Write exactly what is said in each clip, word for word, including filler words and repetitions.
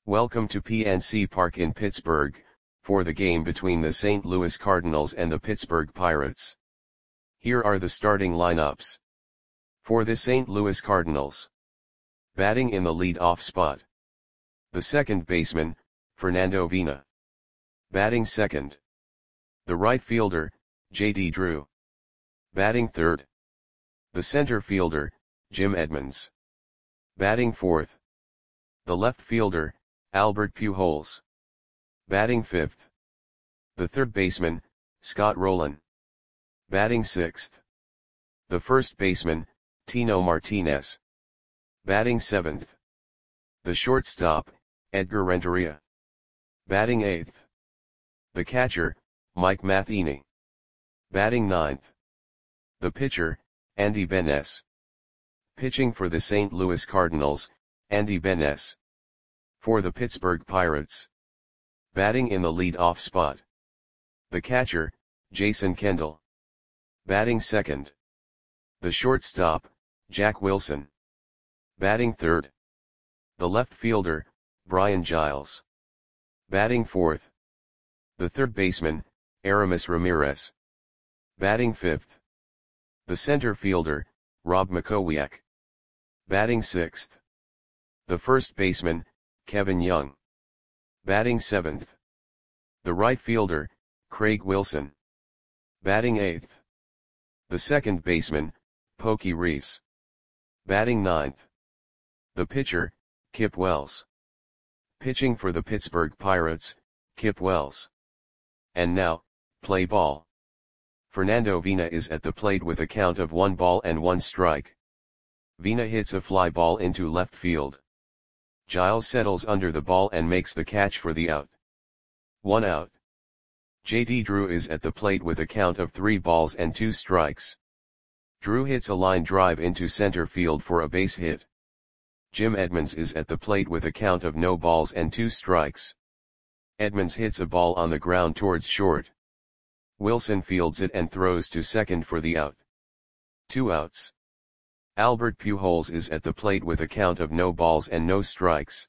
Welcome to P N C Park in Pittsburgh, for the game between the Saint Louis Cardinals and the Pittsburgh Pirates. Here are the starting lineups. For the Saint Louis Cardinals. Batting in the lead-off spot. The second baseman, Fernando Vina. Batting second. The right fielder, J D Drew. Batting third. The center fielder, Jim Edmonds. Batting fourth. The left fielder, Albert Pujols. Batting fifth. The third baseman, Scott Rolen. Batting sixth. The first baseman, Tino Martinez. Batting seventh. The shortstop, Edgar Renteria. Batting eighth. The catcher, Mike Matheny. Batting ninth. The pitcher, Andy Benes. Pitching for the Saint Louis Cardinals, Andy Benes. For the Pittsburgh Pirates. Batting in the lead-off spot. The catcher, Jason Kendall. Batting second. The shortstop, Jack Wilson. Batting third. The left fielder, Brian Giles. Batting fourth. The third baseman, Aramis Ramirez. Batting fifth. The center fielder, Rob Makowiak. Batting sixth. The first baseman, Kevin Young. Batting seventh. The right fielder, Craig Wilson. Batting eighth. The second baseman, Pokey Reese. Batting ninth. The pitcher, Kip Wells. Pitching for the Pittsburgh Pirates, Kip Wells. And now, play ball. Fernando Vina is at the plate with a count of one ball and one strike. Vina hits a fly ball into left field. Giles settles under the ball and makes the catch for the out. One out. J D Drew is at the plate with a count of three balls and two strikes. Drew hits a line drive into center field for a base hit. Jim Edmonds is at the plate with a count of no balls and two strikes. Edmonds hits a ball on the ground towards short. Wilson fields it and throws to second for the out. Two outs. Albert Pujols is at the plate with a count of no balls and no strikes.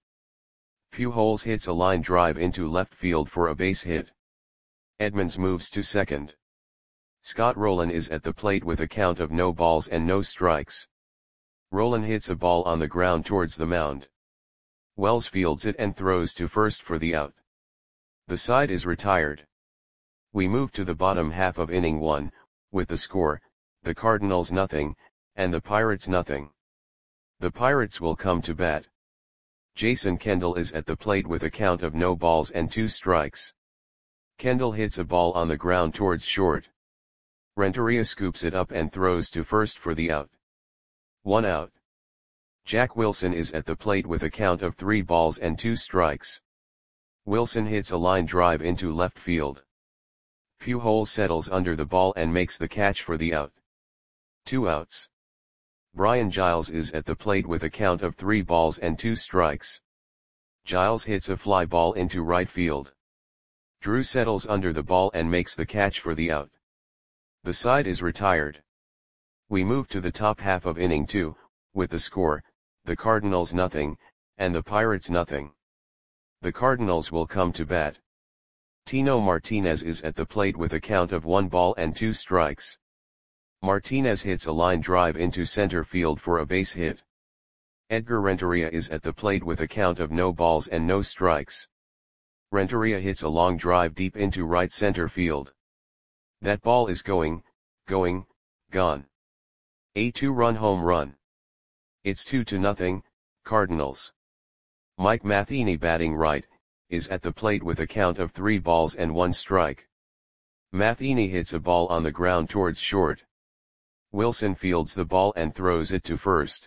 Pujols hits a line drive into left field for a base hit. Edmonds moves to second. Scott Rolen is at the plate with a count of no balls and no strikes. Rolen hits a ball on the ground towards the mound. Wells fields it and throws to first for the out. The side is retired. We move to the bottom half of inning one, with the score, the Cardinals nothing, and the Pirates nothing. The Pirates will come to bat. Jason Kendall is at the plate with a count of no balls and two strikes. Kendall hits a ball on the ground towards short. Renteria scoops it up and throws to first for the out. One out. Jack Wilson is at the plate with a count of three balls and two strikes. Wilson hits a line drive into left field. Pujols settles under the ball and makes the catch for the out. Two outs. Brian Giles is at the plate with a count of three balls and two strikes. Giles hits a fly ball into right field. Drew settles under the ball and makes the catch for the out. The side is retired. We move to the top half of inning two, with the score, the Cardinals nothing, and the Pirates nothing. The Cardinals will come to bat. Tino Martinez is at the plate with a count of one ball and two strikes. Martinez hits a line drive into center field for a base hit. Edgar Renteria is at the plate with a count of no balls and no strikes. Renteria hits a long drive deep into right center field. That ball is going, going, gone. A two-run home run. It's two to nothing, Cardinals. Mike Matheny batting right, is at the plate with a count of three balls and one strike. Matheny hits a ball on the ground towards short. Wilson fields the ball and throws it to first.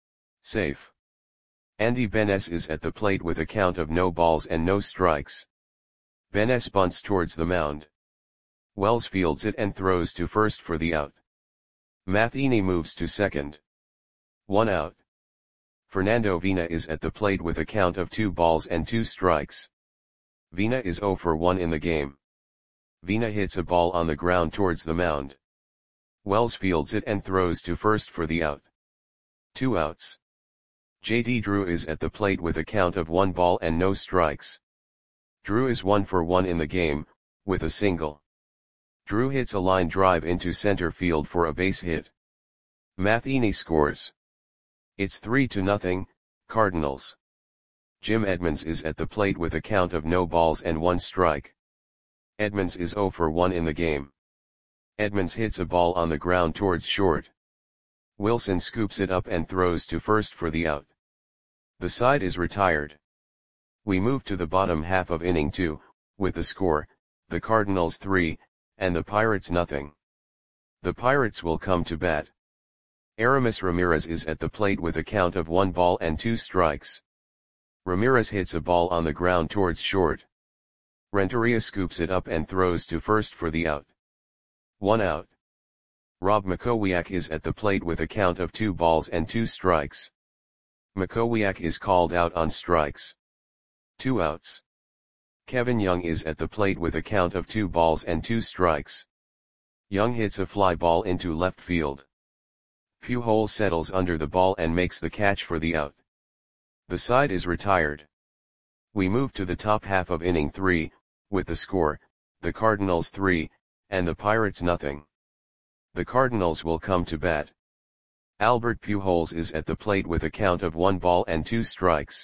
Safe. Andy Benes is at the plate with a count of no balls and no strikes. Benes bunts towards the mound. Wells fields it and throws to first for the out. Matheny moves to second. One out. Fernando Vina is at the plate with a count of two balls and two strikes. Vina is zero for one in the game. Vina hits a ball on the ground towards the mound. Wells fields it and throws to first for the out. Two outs. J D Drew is at the plate with a count of one ball and no strikes. Drew is one for one in the game, with a single. Drew hits a line drive into center field for a base hit. Matheny scores. It's three to nothing, Cardinals. Jim Edmonds is at the plate with a count of no balls and one strike. Edmonds is zero for one in the game. Edmonds hits a ball on the ground towards short. Wilson scoops it up and throws to first for the out. The side is retired. We move to the bottom half of inning two, with the score, the Cardinals three, and the Pirates nothing. The Pirates will come to bat. Aramis Ramirez is at the plate with a count of one ball and two strikes. Ramirez hits a ball on the ground towards short. Renteria scoops it up and throws to first for the out. One out. Rob Makowiak is at the plate with a count of two balls and two strikes. Makowiak is called out on strikes. Two outs. Kevin Young is at the plate with a count of two balls and two strikes. Young hits a fly ball into left field. Pujols settles under the ball and makes the catch for the out. The side is retired. We move to the top half of inning three, with the score, the Cardinals three, and the Pirates nothing. The Cardinals will come to bat. Albert Pujols is at the plate with a count of one ball and two strikes.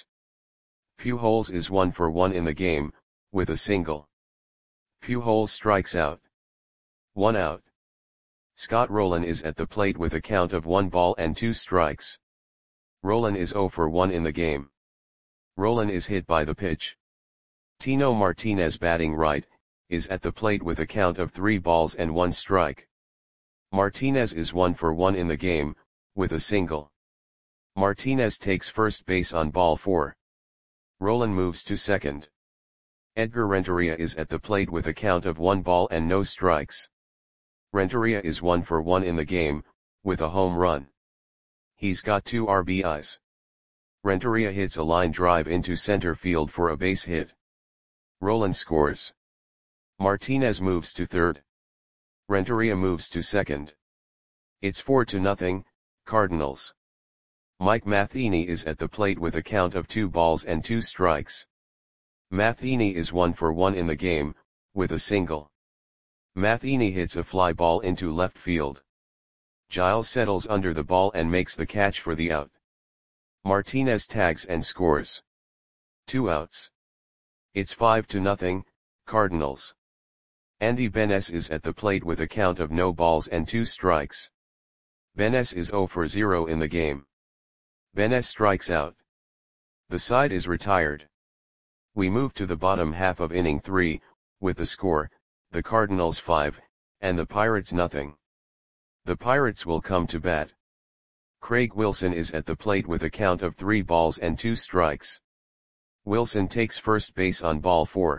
Pujols is one for one in the game, with a single. Pujols strikes out. One out. Scott Rowland is at the plate with a count of one ball and two strikes. Rowland is zero for one in the game. Rowland is hit by the pitch. Tino Martinez, batting right, is at the plate with a count of three balls and one strike. Martinez is one for one in the game, with a single. Martinez takes first base on ball four. Rowland moves to second. Edgar Renteria is at the plate with a count of one ball and no strikes. Renteria is one for one in the game, with a home run. He's got two R B Is. Renteria hits a line drive into center field for a base hit. Rowland scores. Martinez moves to third. Renteria moves to second. It's four to nothing, Cardinals. Mike Matheny is at the plate with a count of two balls and two strikes. Matheny is one for one in the game, with a single. Matheny hits a fly ball into left field. Giles settles under the ball and makes the catch for the out. Martinez tags and scores. Two outs. It's five to nothing, Cardinals. Andy Benes is at the plate with a count of no balls and two strikes. Benes is zero for zero in the game. Benes strikes out. The side is retired. We move to the bottom half of inning three, with the score, the Cardinals five, and the Pirates nothing. The Pirates will come to bat. Craig Wilson is at the plate with a count of three balls and two strikes. Wilson takes first base on ball four.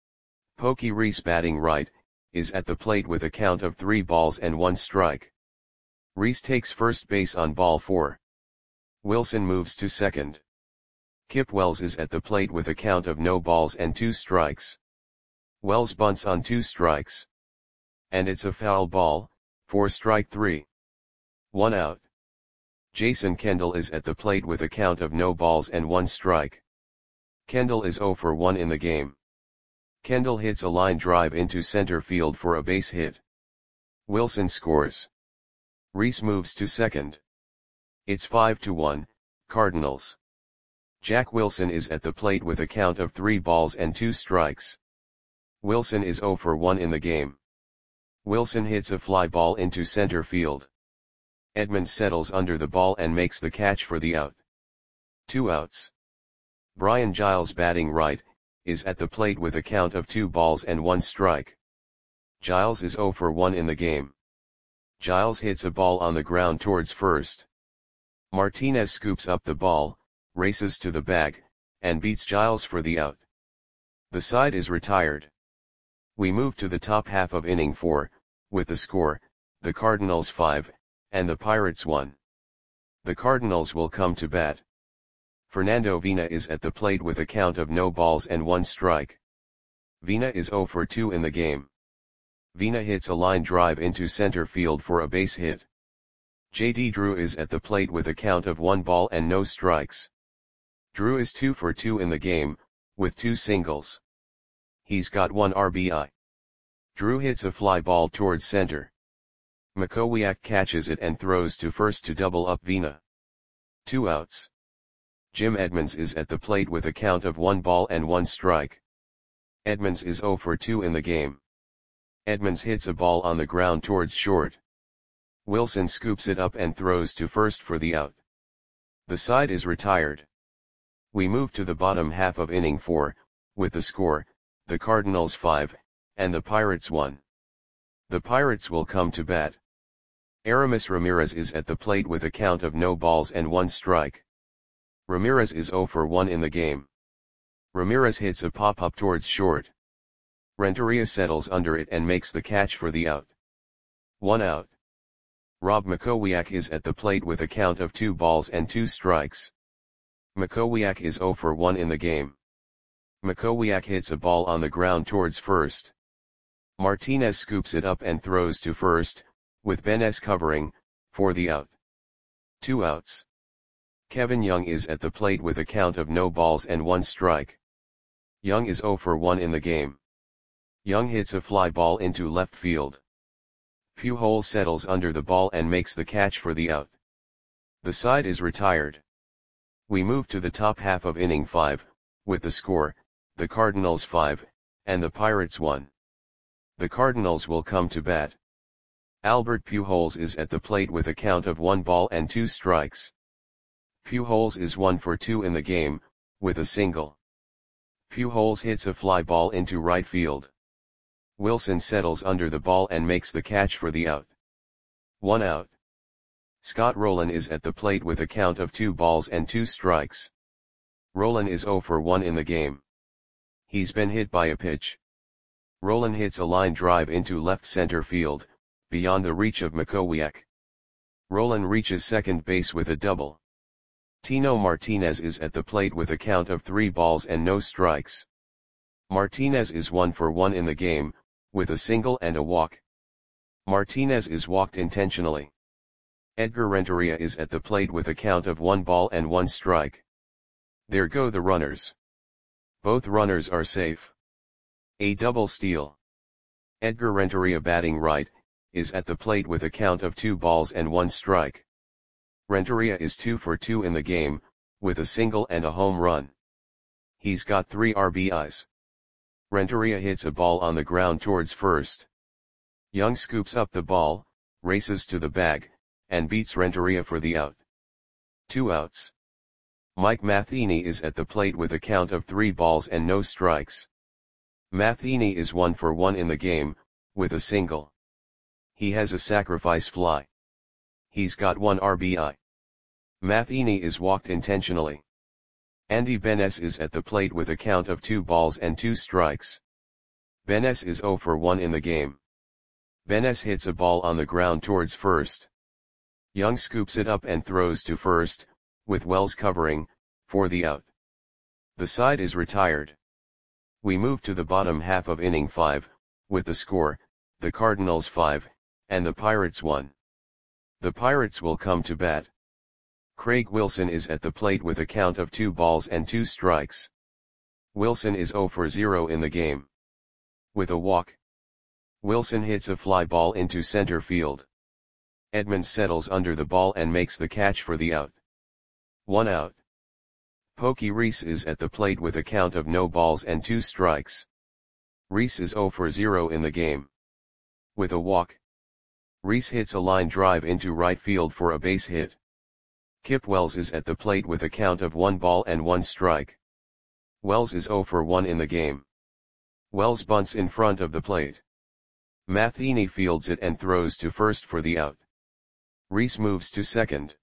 Pokey Reese, batting right, is at the plate with a count of three balls and one strike. Reese takes first base on ball four. Wilson moves to second. Kip Wells is at the plate with a count of no balls and two strikes. Wells bunts on two strikes. And it's a foul ball, for strike three. One out. Jason Kendall is at the plate with a count of no balls and one strike. Kendall is zero for one in the game. Kendall hits a line drive into center field for a base hit. Wilson scores. Reese moves to second. It's five to one, Cardinals. Jack Wilson is at the plate with a count of three balls and two strikes. Wilson is zero for one in the game. Wilson hits a fly ball into center field. Edmonds settles under the ball and makes the catch for the out. Two outs. Brian Giles, batting right, is at the plate with a count of two balls and one strike. Giles is zero for one in the game. Giles hits a ball on the ground towards first. Martinez scoops up the ball, races to the bag, and beats Giles for the out. The side is retired. We move to the top half of inning four, with the score, the Cardinals five, and the Pirates one. The Cardinals will come to bat. Fernando Vina is at the plate with a count of no balls and one strike. Vina is zero for two in the game. Vina hits a line drive into center field for a base hit. J D Drew is at the plate with a count of one ball and no strikes. Drew is two for two in the game, with two singles. He's got one R B I. Drew hits a fly ball towards center. Makowiak catches it and throws to first to double up Vina. Two outs. Jim Edmonds is at the plate with a count of one ball and one strike. Edmonds is zero for two in the game. Edmonds hits a ball on the ground towards short. Wilson scoops it up and throws to first for the out. The side is retired. We move to the bottom half of inning four, with the score, the Cardinals five, and the Pirates one. The Pirates will come to bat. Aramis Ramirez is at the plate with a count of no balls and one strike. Ramirez is zero for one in the game. Ramirez hits a pop-up towards short. Renteria settles under it and makes the catch for the out. One out. Rob Makowiak is at the plate with a count of two balls and two strikes. Makowiak is zero for one in the game. Makowiak hits a ball on the ground towards first. Martinez scoops it up and throws to first, with Benes covering, for the out. Two outs. Kevin Young is at the plate with a count of no balls and one strike. Young is zero for one in the game. Young hits a fly ball into left field. Pujols settles under the ball and makes the catch for the out. The side is retired. We move to the top half of inning five, with the score, the Cardinals five, and the Pirates one. The Cardinals will come to bat. Albert Pujols is at the plate with a count of one ball and two strikes. Pujols is one for two in the game, with a single. Pujols hits a fly ball into right field. Wilson settles under the ball and makes the catch for the out. One out. Scott Rolen is at the plate with a count of two balls and two strikes. Rolen is zero for one in the game. He's been hit by a pitch. Rolen hits a line drive into left center field, beyond the reach of Makowiak. Rolen reaches second base with a double. Tino Martinez is at the plate with a count of three balls and no strikes. Martinez is one for one in the game, with a single and a walk. Martinez is walked intentionally. Edgar Renteria is at the plate with a count of one ball and one strike. There go the runners. Both runners are safe. A double steal. Edgar Renteria, batting right, is at the plate with a count of two balls and one strike. Renteria is two for two in the game, with a single and a home run. He's got three R B Is. Renteria hits a ball on the ground towards first. Young scoops up the ball, races to the bag, and beats Renteria for the out. Two outs. Mike Matheny is at the plate with a count of three balls and no strikes. Matheny is one for one in the game, with a single. He has a sacrifice fly. He's got one R B I. Matheny is walked intentionally. Andy Benes is at the plate with a count of two balls and two strikes. Benes is zero for one in the game. Benes hits a ball on the ground towards first. Young scoops it up and throws to first, with Wells covering, for the out. The side is retired. We move to the bottom half of inning five, with the score, the Cardinals five, and the Pirates one. The Pirates will come to bat. Craig Wilson is at the plate with a count of two balls and two strikes. Wilson is zero for zero in the game. With a walk. Wilson hits a fly ball into center field. Edmonds settles under the ball and makes the catch for the out. One out. Pokey Reese is at the plate with a count of no balls and two strikes. Reese is zero for zero in the game. With a walk. Reese hits a line drive into right field for a base hit. Kip Wells is at the plate with a count of one ball and one strike. Wells is zero for one in the game. Wells bunts in front of the plate. Matheny fields it and throws to first for the out. Reese moves to second.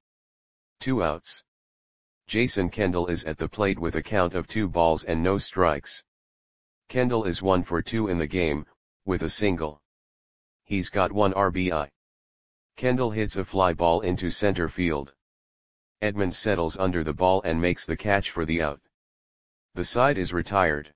Two outs. Jason Kendall is at the plate with a count of two balls and no strikes. Kendall is one for two in the game, with a single. He's got one R B I. Kendall hits a fly ball into center field. Edmonds settles under the ball and makes the catch for the out. The side is retired.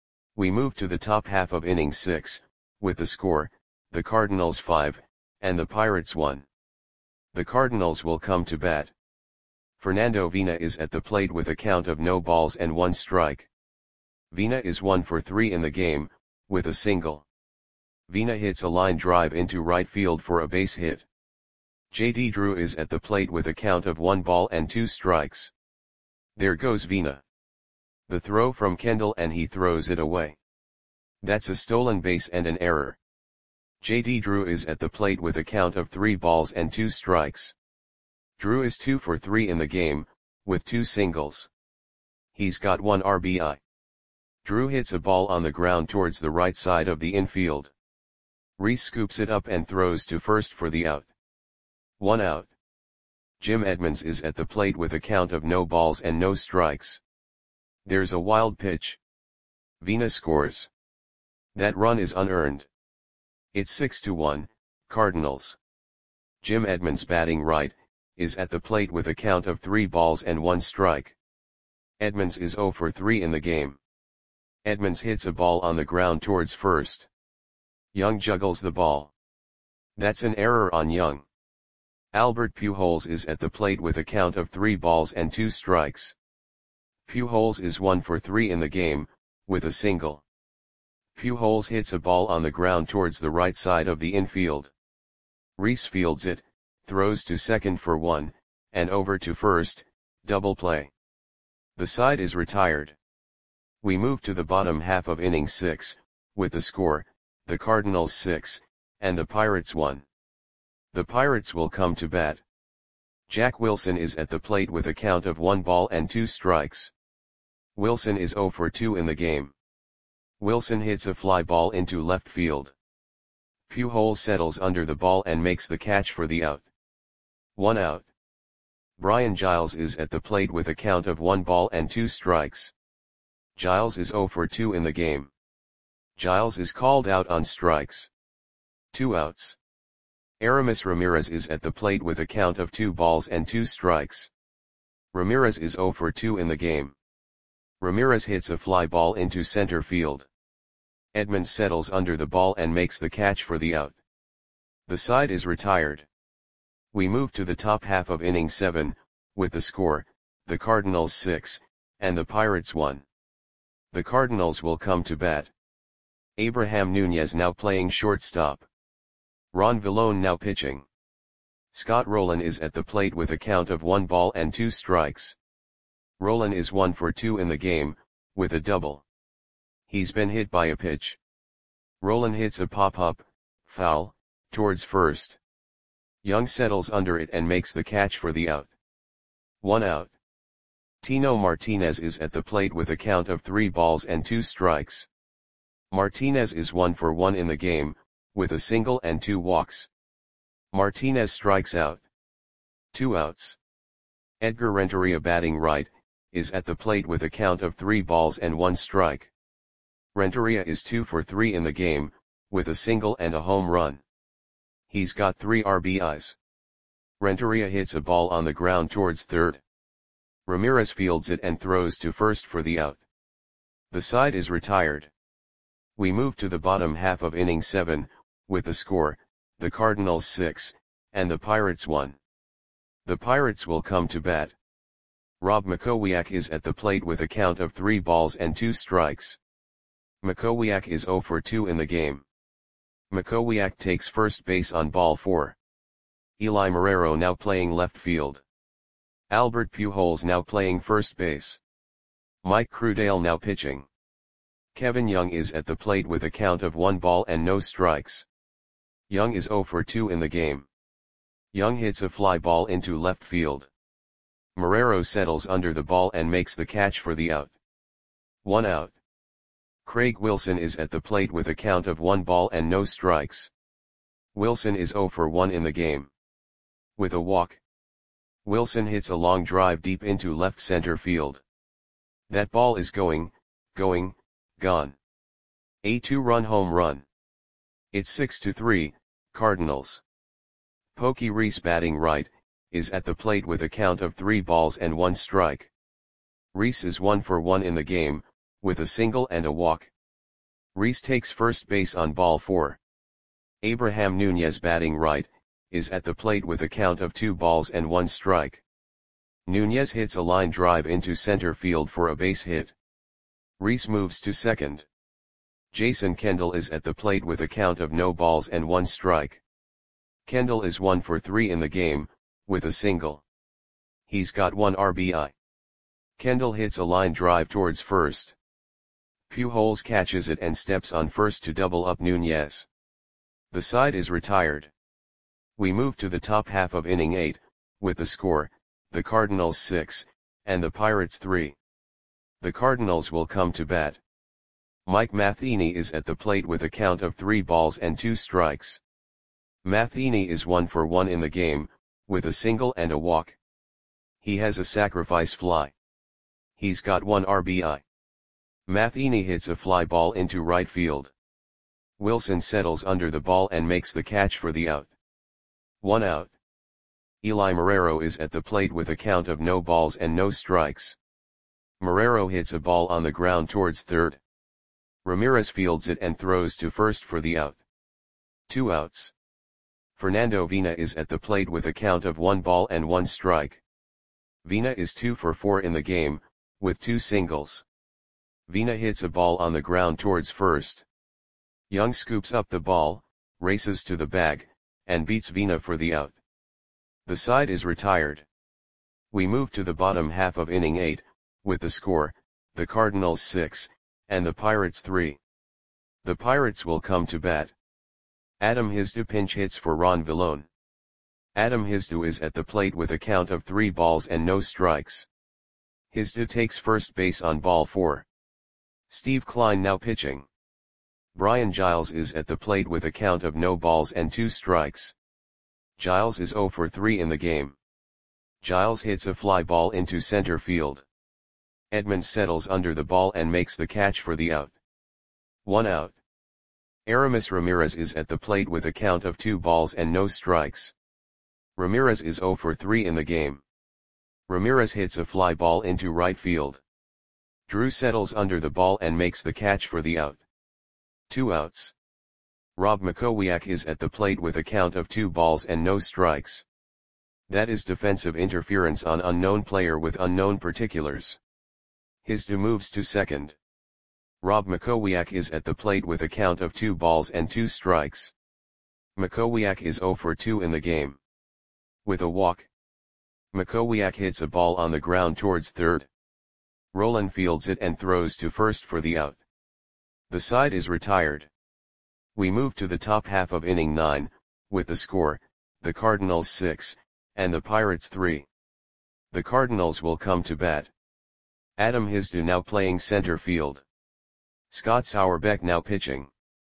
We move to the top half of inning six, with the score, the Cardinals five, and the Pirates one. The Cardinals will come to bat. Fernando Vina is at the plate with a count of no balls and one strike. Vina is one for three in the game, with a single. Vina hits a line drive into right field for a base hit. J D Drew is at the plate with a count of one ball and two strikes. There goes Vina. The throw from Kendall and he throws it away. That's a stolen base and an error. J D Drew is at the plate with a count of three balls and two strikes. Drew is two for three in the game, with two singles. He's got one R B I. Drew hits a ball on the ground towards the right side of the infield. Rhys scoops it up and throws to first for the out. One out. Jim Edmonds is at the plate with a count of no balls and no strikes. There's a wild pitch. Vina scores. That run is unearned. It's six to one, Cardinals. Jim Edmonds, batting right, is at the plate with a count of three balls and one strike. Edmonds is zero for three in the game. Edmonds hits a ball on the ground towards first. Young juggles the ball. That's an error on Young. Albert Pujols is at the plate with a count of three balls and two strikes. Pujols is one for three in the game, with a single. Pujols hits a ball on the ground towards the right side of the infield. Rhys fields it, throws to second for one, and over to first, double play. The side is retired. We move to the bottom half of inning six, with the score, the Cardinals six, and the Pirates one. The Pirates will come to bat. Jack Wilson is at the plate with a count of one ball and two strikes. Wilson is zero for two in the game. Wilson hits a fly ball into left field. Pujols settles under the ball and makes the catch for the out. One out. Brian Giles is at the plate with a count of one ball and two strikes. Giles is zero for two in the game. Giles is called out on strikes. Two outs. Aramis Ramirez is at the plate with a count of two balls and two strikes. Ramirez is zero for two in the game. Ramirez hits a fly ball into center field. Edmonds settles under the ball and makes the catch for the out. The side is retired. We move to the top half of inning seven, with the score, the Cardinals six, and the Pirates one. The Cardinals will come to bat. Abraham Nunez now playing shortstop. Ron Villone now pitching. Scott Rowland is at the plate with a count of one ball and two strikes. Rowland is one for two in the game, with a double. He's been hit by a pitch. Rowland hits a pop-up, foul, towards first. Young settles under it and makes the catch for the out. One out. Tino Martinez is at the plate with a count of three balls and two strikes. Martinez is one for one in the game, with a single and two walks. Martinez strikes out. Two outs. Edgar Renteria, batting right, is at the plate with a count of three balls and one strike. Renteria is two for three in the game, with a single and a home run. He's got three R B Is. Renteria hits a ball on the ground towards third. Ramirez fields it and throws to first for the out. The side is retired. We move to the bottom half of inning seven, with the score, the Cardinals six, and the Pirates one. The Pirates will come to bat. Rob Makowiak is at the plate with a count of three balls and two strikes. Makowiak is zero for two in the game. Makowiak takes first base on ball four. Eli Marrero now playing left field. Albert Pujols now playing first base. Mike Crudale now pitching. Kevin Young is at the plate with a count of one ball and no strikes. Young is zero for two in the game. Young hits a fly ball into left field. Marrero settles under the ball and makes the catch for the out. One out. Craig Wilson is at the plate with a count of one ball and no strikes. Wilson is zero for one in the game. With a walk. Wilson hits a long drive deep into left center field. That ball is going, going, gone. A two-run home run. It's six to three, Cardinals. Pokey Rhys, batting right, is at the plate with a count of three balls and one strike. Rhys is one for one in the game, with a single and a walk. Rhys takes first base on ball four. Abraham Nunez, batting right, is at the plate with a count of two balls and one strike. Nunez hits a line drive into center field for a base hit. Rhys moves to second. Jason Kendall is at the plate with a count of no balls and one strike. Kendall is one for three in the game, with a single. He's got one R B I. Kendall hits a line drive towards first. Pujols catches it and steps on first to double up Nunez. The side is retired. We move to the top half of inning eight, with the score, the Cardinals six, and the Pirates three. The Cardinals will come to bat. Mike Matheny is at the plate with a count of three balls and two strikes. Matheny is one for one in the game, with a single and a walk. He has a sacrifice fly. He's got one R B I. Matheny hits a fly ball into right field. Wilson settles under the ball and makes the catch for the out. One out. Eli Marrero is at the plate with a count of no balls and no strikes. Marrero hits a ball on the ground towards third. Ramirez fields it and throws to first for the out. Two outs. Fernando Vina is at the plate with a count of one ball and one strike. Vina is two for four in the game, with two singles. Vina hits a ball on the ground towards first. Young scoops up the ball, races to the bag, and beats Vina for the out. The side is retired. We move to the bottom half of inning eight, with the score, the Cardinals six, and the Pirates three. The Pirates will come to bat. Adam Hizdu pinch hits for Ron Villone. Adam Hizdu is at the plate with a count of three balls and no strikes. Hizdu takes first base on ball four. Steve Klein now pitching. Brian Giles is at the plate with a count of no balls and two strikes. Giles is zero for three in the game. Giles hits a fly ball into center field. Edmonds settles under the ball and makes the catch for the out. One out. Aramis Ramirez is at the plate with a count of two balls and no strikes. Ramirez is zero for three in the game. Ramirez hits a fly ball into right field. Drew settles under the ball and makes the catch for the out. Two outs. Rob Makowiak is at the plate with a count of two balls and no strikes. That is defensive interference on unknown player with unknown particulars. Hizdu moves to second. Rob Makowiak is at the plate with a count of two balls and two strikes. Makowiak is zero for two in the game. With a walk. Makowiak hits a ball on the ground towards third. Rolen fields it and throws to first for the out. The side is retired. We move to the top half of inning nine, with the score, the Cardinals six, and the Pirates three. The Cardinals will come to bat. Adam Hizdu now playing center field. Scott Sauerbeck now pitching.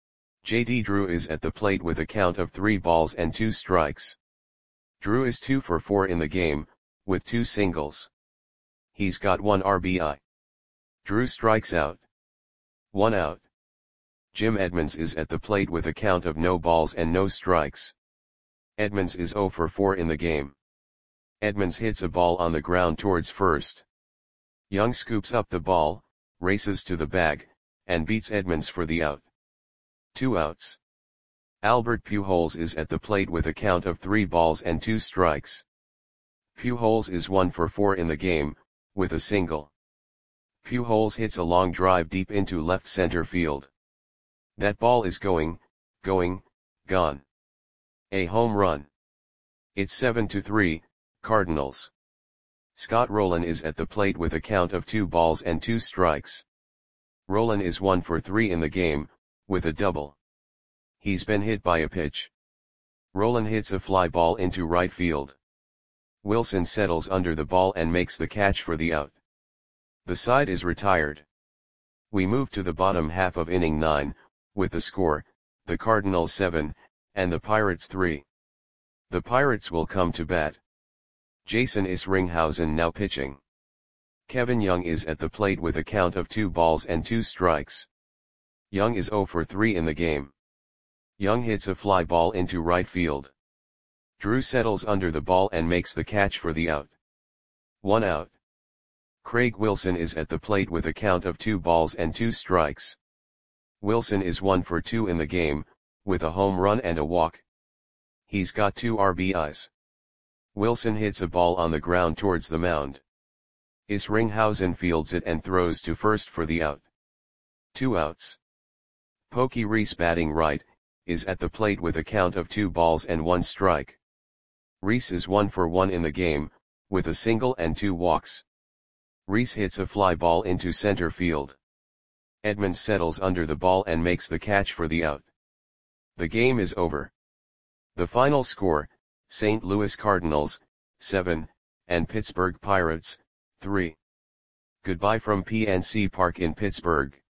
J D Drew is at the plate with a count of three balls and two strikes. Drew is two for four in the game, with two singles. He's got one R B I. Drew strikes out. One out. Jim Edmonds is at the plate with a count of no balls and no strikes. Edmonds is zero for four in the game. Edmonds hits a ball on the ground towards first. Young scoops up the ball, races to the bag, and beats Edmonds for the out. Two outs. Albert Pujols is at the plate with a count of three balls and two strikes. Pujols is one for four in the game, with a single. Pujols hits a long drive deep into left center field. That ball is going, going, gone. A home run. It's seven to three, Cardinals. Scott Rolen is at the plate with a count of two balls and two strikes. Rolen is one for three in the game, with a double. He's been hit by a pitch. Rolen hits a fly ball into right field. Wilson settles under the ball and makes the catch for the out. The side is retired. We move to the bottom half of inning nine, with the score, the Cardinals seven, and the Pirates three. The Pirates will come to bat. Jason Isringhausen now pitching. Kevin Young is at the plate with a count of two balls and two strikes. Young is zero for three in the game. Young hits a fly ball into right field. Drew settles under the ball and makes the catch for the out. One out. Craig Wilson is at the plate with a count of two balls and two strikes. Wilson is one for two in the game, with a home run and a walk. He's got two R B Is. Wilson hits a ball on the ground towards the mound. Isringhausen fields it and throws to first for the out. Two outs. Pokey Reese, batting right, is at the plate with a count of two balls and one strike. Reese is one for one in the game, with a single and two walks. Reese hits a fly ball into center field. Edmonds settles under the ball and makes the catch for the out. The game is over. The final score, Saint Louis Cardinals, seven, and Pittsburgh Pirates, three. Goodbye from P N C Park in Pittsburgh.